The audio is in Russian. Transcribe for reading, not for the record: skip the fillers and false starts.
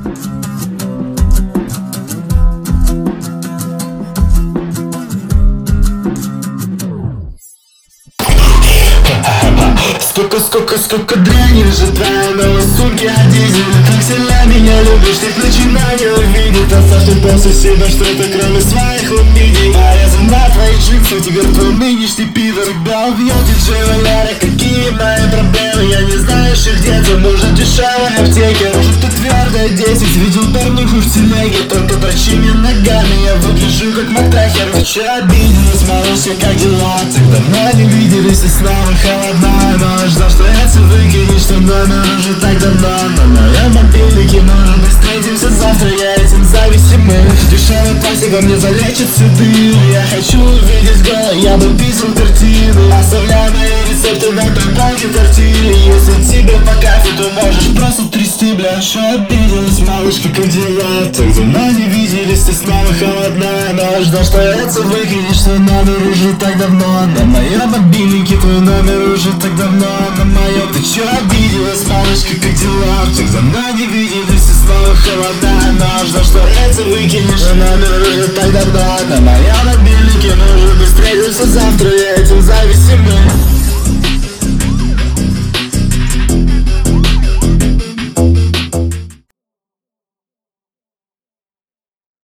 Сколько дряни лежит твоя новая сумки от дизеля. Как сильно меня любишь, ты начинаю увидеть. Оставь после себя что-то кроме своих убедий. Порезан на твоих джинсах, теперь твой нынешний пидор. Да убьет диджей Валера, какие мои проблемы. Я не знаю, что где-то нужен дешевой аптеке. Может ты твердая 10, видел парнюху в телеге. Только дрочи мне ногами, я выгляжу как матрахер. Вчера обиделась, малышка, как дела? Так давно не виделись, и снова холодна. Но ждал, что это выкинешь, что номер уже так давно. На моем мобильнике, может быть, встретимся завтра. Я этим зависимый. Дешевый пластик во мне залечит седые. Я хочу увидеть голо, я бы писал картины. Оставляй мои рецепты на той полке тортильи. Если тебе по кайфу, то можешь просто трясти, бля. Что обиделась, малышка, как дела? Так давно не виделись, ты снова холодна. Но ждал, что это выкинешь, что номер уже так давно. На моем мобильнике твой номер уже так давно. На моем, ты чё обиделась, малышка, как дела? Так давно не виделись, ты снова холодна. Но ждал, что это выкинешь, что номер уже так давно. На моем мобильнике, может быть, встретимся завтра, я этим зависимый.